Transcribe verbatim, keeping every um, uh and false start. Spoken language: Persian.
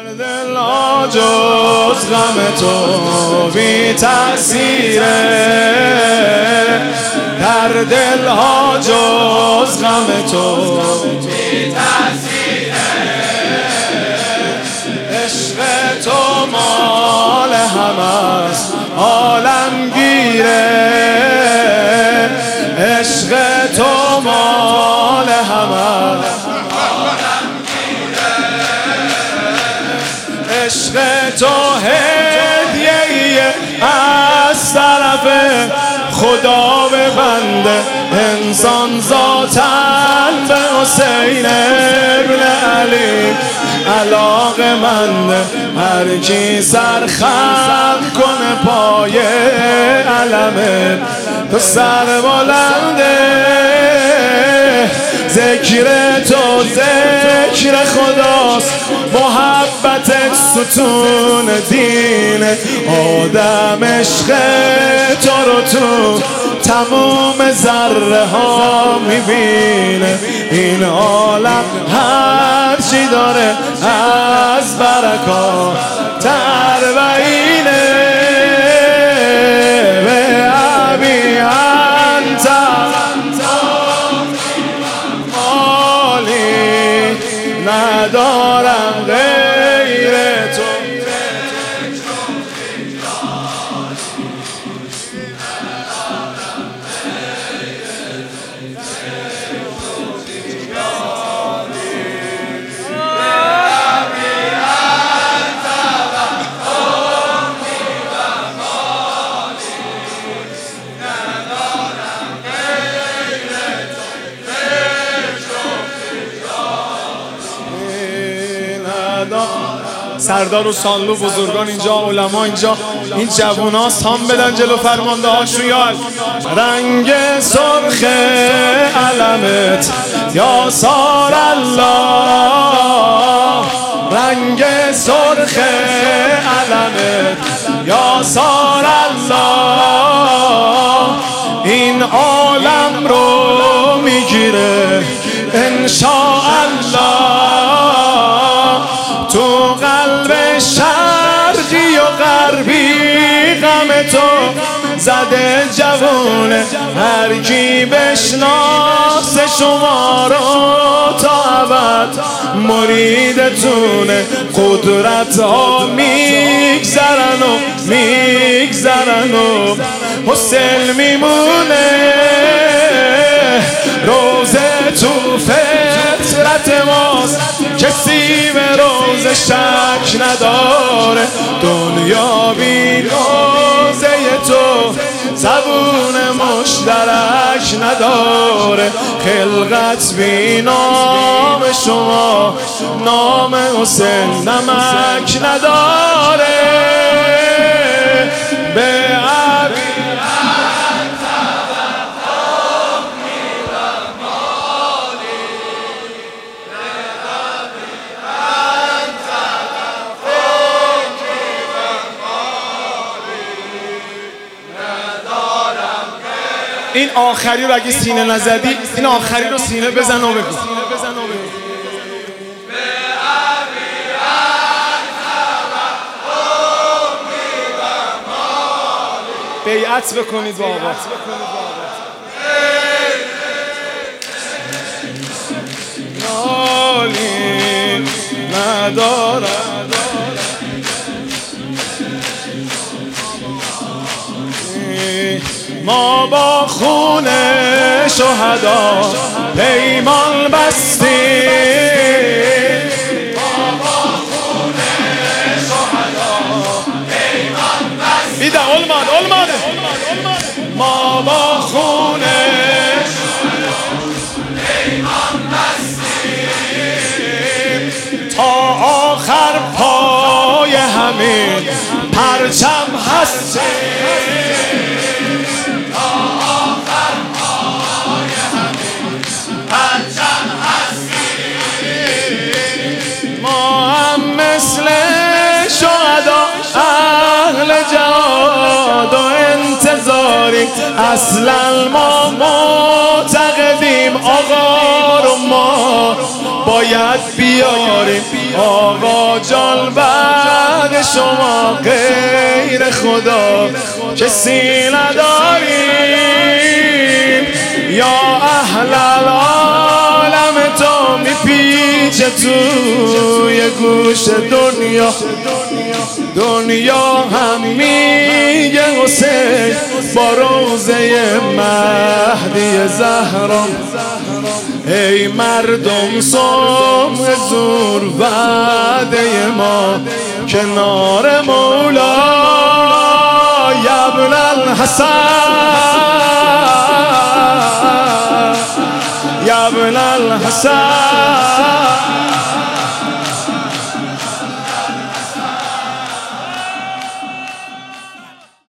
دل ها جز غم تو بی تأثیره، در دل ها جز غم تو بی تأثیره. عشق تو مال همه است عالمگیره، عشق تو مال همه است عشق تو هدیه از طرف خدا به بنده، انسان ذاتن به حسین ابن علی علاقه منده. هر کی سر خم کنه پای علمه تو سر بلنده. ذکر تو ذکر خداست، محبتت ستون دینه. آدم عشق تو رو تو تموم ذره ها میبینه. این عالم هر چی داره از برکات تربعینه. به ابی انت مالی، ندارم غیر تو. سردار و سانلو بزرگان اینجا، علما اینجا، این جووناست. هم بدن جلو فرمانده هاشون. یاد رنگ سرخ علمت یا سار الله، رنگ سرخ علمت یا سار الله، این عالم رو میگیره انشاءالله. تو قلب شرقی و غربی غم تو زده جوونه. هر کی بشناسه شما رو تا ابد مریدتونه. قدرت ها میگذرن و میگذرن و حسین میمونه. روزه تو فطرت ماست، کسی به روزه شک نداره. دنیا بی روزه تو زبون مشترک نداره. خلقت بی نام شما نام حسین نمک نداره. به این آخری رو اگه سینه نزدی، این آخری رو سینه بزن و بگو. بیعت بکنید با آقا. نالی ندارم ما با خون شهدا پیمان بستیم. ما با خون شهدا پیمان بستیم. بیده علمان علمان ما با خون شهدا پیمان بستیم. تا آخر پای همین پرچم هستیم. مثل شهدا اهل جهاد و انتظاری، اصلا ما معتقدیم آقا رو ما باید باید بیاریم آقا جان بعد شما غیر خدا کسی نداریم. یا اهل العالم تو میپیچه توی گوش دنیا، دنیا هم میگه حسین با روزه مهدی زهرا. ای مردم صبح زور وعده ما کنار مولا. یا ابن الحسن یا ابن الحسن